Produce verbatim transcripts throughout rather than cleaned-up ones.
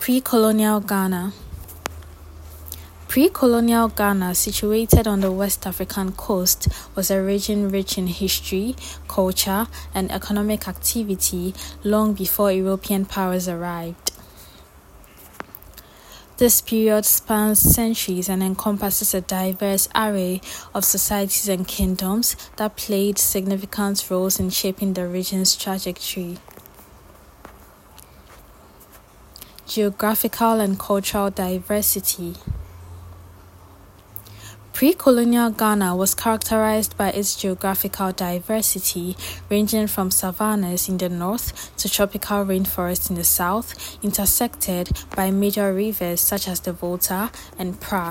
Pre-colonial Ghana. Pre-colonial Ghana, situated on the West African coast, was a region rich in history, culture, and economic activity long before European powers arrived. This period spans centuries and encompasses a diverse array of societies and kingdoms that played significant roles in shaping the region's trajectory. Geographical and cultural diversity. Pre-colonial Ghana was characterized by its geographical diversity, ranging from savannas in the north to tropical rainforests in the south, intersected by major rivers such as the Volta and Pra.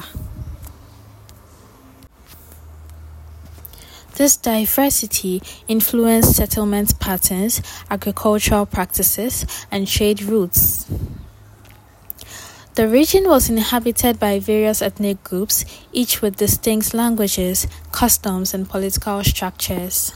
This diversity influenced settlement patterns, agricultural practices, and trade routes. The region was inhabited by various ethnic groups, each with distinct languages, customs, and political structures.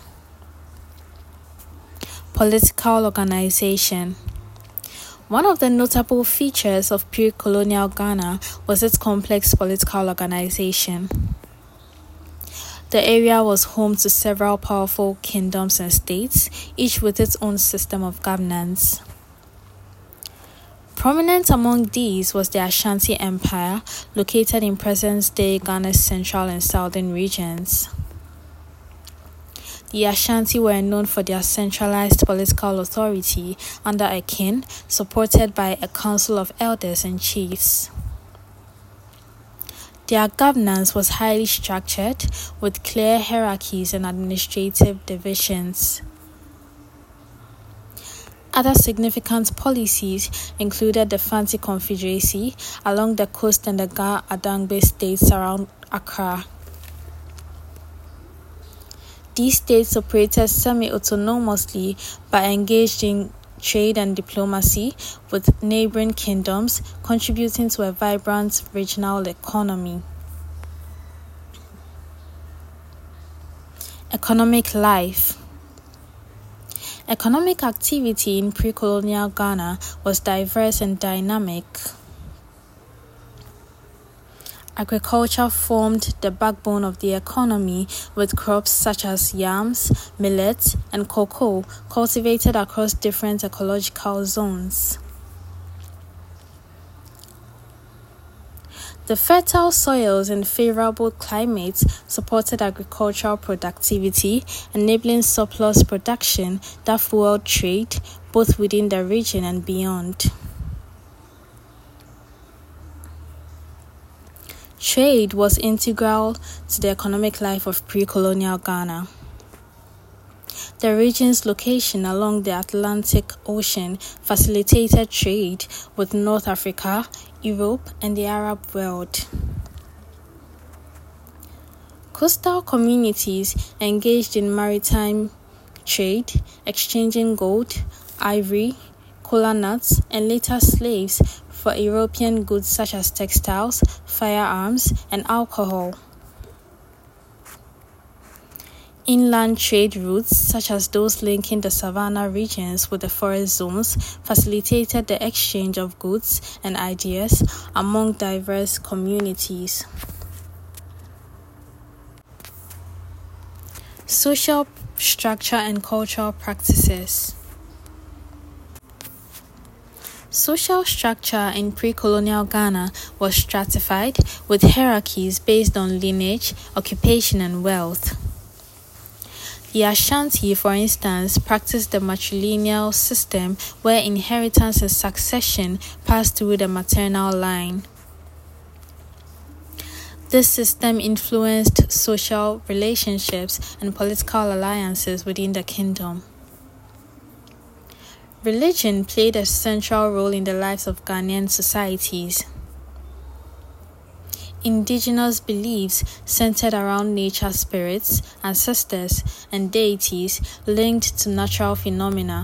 Political organization. One of the notable features of pre-colonial Ghana was its complex political organization. The area was home to several powerful kingdoms and states, each with its own system of governance. Prominent among these was the Ashanti Empire, located in present-day Ghana's central and southern regions. The Ashanti were known for their centralized political authority under a king, supported by a council of elders and chiefs. Their governance was highly structured, with clear hierarchies and administrative divisions. Other significant policies included the Fanti Confederacy along the coast and the Ga-Adangbe states around Accra. These states operated semi-autonomously but engaged in trade and diplomacy with neighboring kingdoms, contributing to a vibrant regional economy. Economic life. Economic activity in pre-colonial Ghana was diverse and dynamic. Agriculture formed the backbone of the economy, with crops such as yams, millet, and cocoa cultivated across different ecological zones. The fertile soils and favorable climates supported agricultural productivity, enabling surplus production that fueled trade both within the region and beyond. Trade was integral to the economic life of pre-colonial Ghana. The region's location along the Atlantic Ocean facilitated trade with North Africa, Europe, and the Arab world. Coastal communities engaged in maritime trade, exchanging gold, ivory, kola nuts, and later slaves for European goods such as textiles, firearms, and alcohol. Inland trade routes, such as those linking the savanna regions with the forest zones, facilitated the exchange of goods and ideas among diverse communities. Social structure and cultural practices. Social structure in pre-colonial Ghana was stratified, with hierarchies based on lineage, occupation, and wealth. The Ashanti, for instance, practiced the matrilineal system where inheritance and succession passed through the maternal line. This system influenced social relationships and political alliances within the kingdom. Religion played a central role in the lives of Ghanaian societies. Indigenous beliefs centered around nature spirits, ancestors, and deities linked to natural phenomena.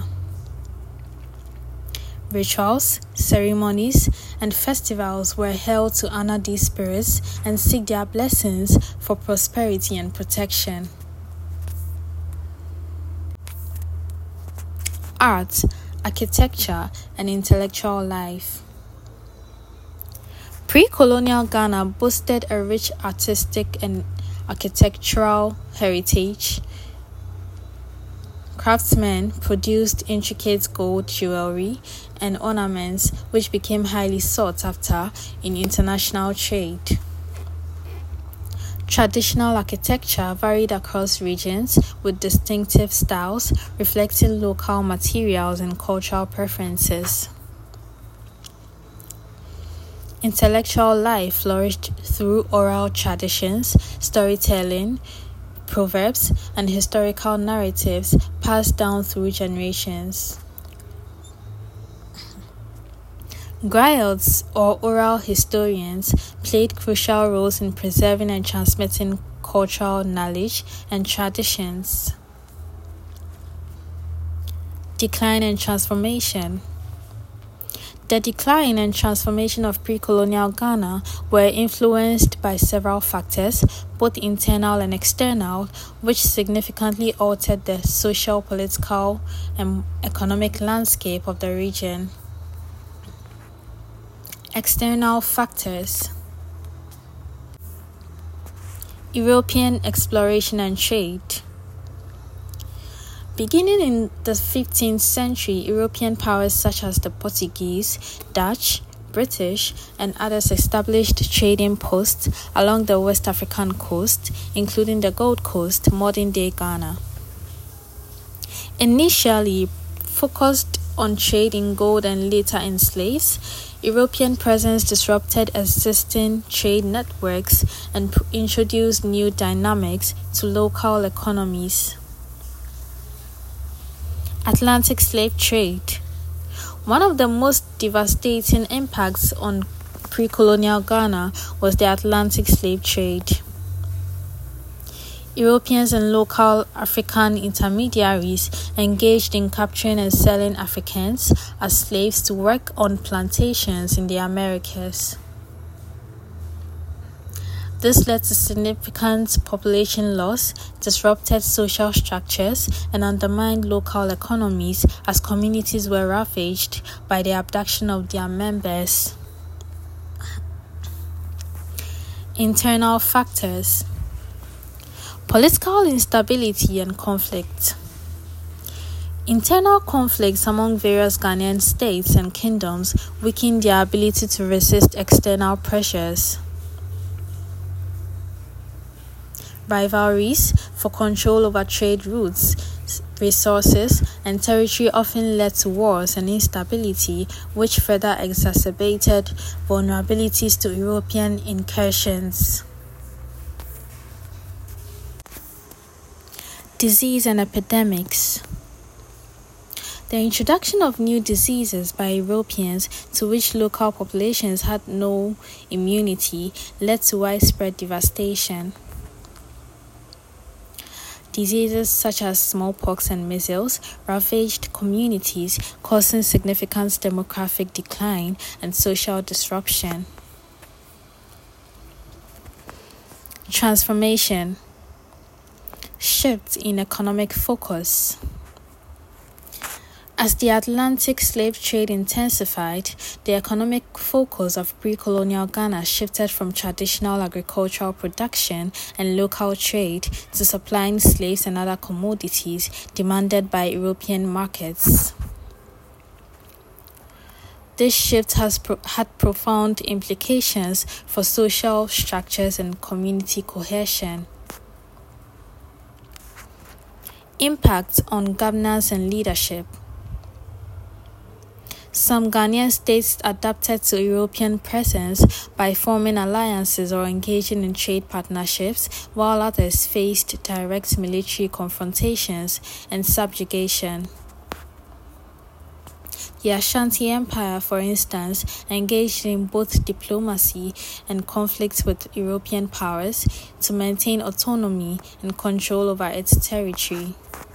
Rituals, ceremonies, and festivals were held to honor these spirits and seek their blessings for prosperity and protection. Art, architecture, and intellectual life. Pre-colonial Ghana boasted a rich artistic and architectural heritage. Craftsmen produced intricate gold jewelry and ornaments which became highly sought after in international trade. Traditional architecture varied across regions with distinctive styles reflecting local materials and cultural preferences. Intellectual life flourished through oral traditions, storytelling, proverbs, and historical narratives passed down through generations. Griots, or oral historians, played crucial roles in preserving and transmitting cultural knowledge and traditions. Decline and transformation. The decline and transformation of pre-colonial Ghana were influenced by several factors, both internal and external, which significantly altered the social, political, and economic landscape of the region. External factors. European exploration and trade. Beginning in the fifteenth century, European powers such as the Portuguese, Dutch, British, and others established trading posts along the West African coast, including the Gold Coast, modern-day Ghana. Initially focused on trade in gold and later in slaves, European presence disrupted existing trade networks and introduced new dynamics to local economies. Atlantic slave trade. One of the most devastating impacts on pre-colonial Ghana was the Atlantic slave trade. Europeans and local African intermediaries engaged in capturing and selling Africans as slaves to work on plantations in the Americas. This led to significant population loss, disrupted social structures, and undermined local economies as communities were ravaged by the abduction of their members. Internal factors. Political instability and conflict. Internal conflicts among various Ghanaian states and kingdoms weakened their ability to resist external pressures. Rivalries for control over trade routes, resources, and territory often led to wars and instability, which further exacerbated vulnerabilities to European incursions. Disease and epidemics. The introduction of new diseases by Europeans, to which local populations had no immunity, led to widespread devastation. Diseases such as smallpox and measles ravaged communities, causing significant demographic decline and social disruption. Transformation. Shift in economic focus. As the Atlantic slave trade intensified, the economic focus of pre-colonial Ghana shifted from traditional agricultural production and local trade to supplying slaves and other commodities demanded by European markets. This shift has pro- had profound implications for social structures and community cohesion. Impact on governance and leadership. Some Ghanaian states adapted to European presence by forming alliances or engaging in trade partnerships, while others faced direct military confrontations and subjugation. The Ashanti Empire, for instance, engaged in both diplomacy and conflicts with European powers to maintain autonomy and control over its territory.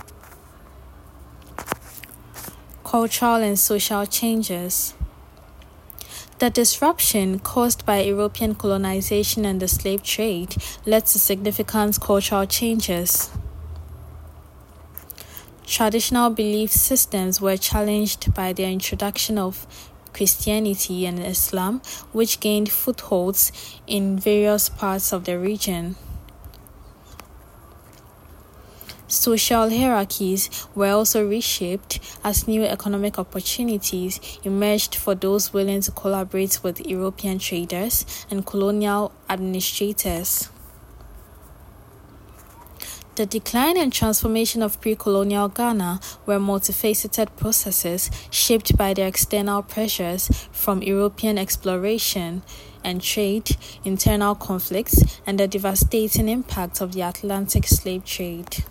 Cultural and social changes. The disruption caused by European colonization and the slave trade led to significant cultural changes. Traditional belief systems were challenged by the introduction of Christianity, and Islam, which gained footholds in various parts of the region. Social hierarchies were also reshaped as new economic opportunities emerged for those willing to collaborate with European traders and colonial administrators. The decline and transformation of pre-colonial Ghana were multifaceted processes shaped by the external pressures from European exploration and trade, internal conflicts, and the devastating impact of the Atlantic slave trade.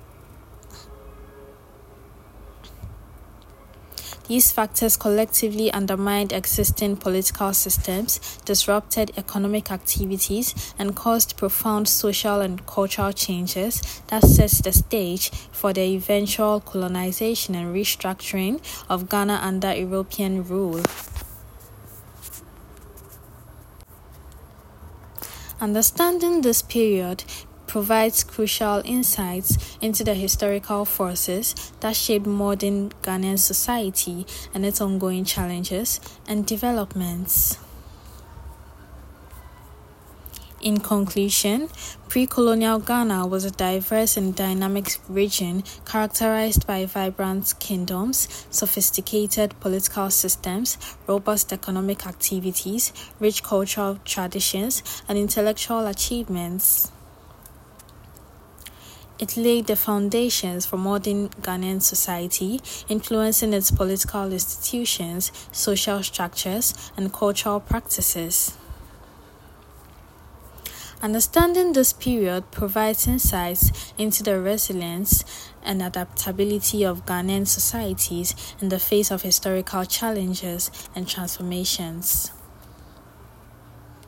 These factors collectively undermined existing political systems, disrupted economic activities, and caused profound social and cultural changes that set the stage for the eventual colonization and restructuring of Ghana under European rule. Understanding this period provides crucial insights into the historical forces that shaped modern Ghanaian society and its ongoing challenges and developments. In conclusion, pre-colonial Ghana was a diverse and dynamic region characterized by vibrant kingdoms, sophisticated political systems, robust economic activities, rich cultural traditions, and intellectual achievements. It laid the foundations for modern Ghanaian society, influencing its political institutions, social structures, and cultural practices. Understanding this period provides insights into the resilience and adaptability of Ghanaian societies in the face of historical challenges and transformations.